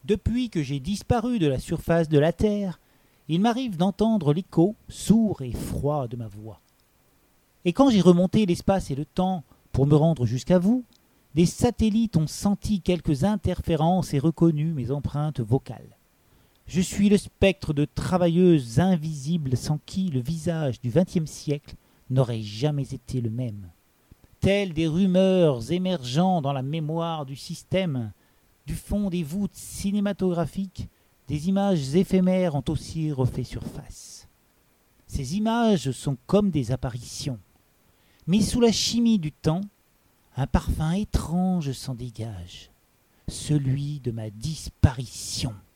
Depuis que j'ai disparu de la surface de la Terre, il m'arrive d'entendre l'écho sourd et froid de ma voix. Et quand j'ai remonté l'espace et le temps pour me rendre jusqu'à vous, des satellites ont senti quelques interférences et reconnu mes empreintes vocales. Je suis le spectre de travailleuses invisibles sans qui le visage du XXe siècle n'aurait jamais été le même. Telles des rumeurs émergeant dans la mémoire du système, du fond des voûtes cinématographiques, des images éphémères ont aussi refait surface. Ces images sont comme des apparitions, mais sous la chimie du temps, un parfum étrange s'en dégage, celui de ma disparition.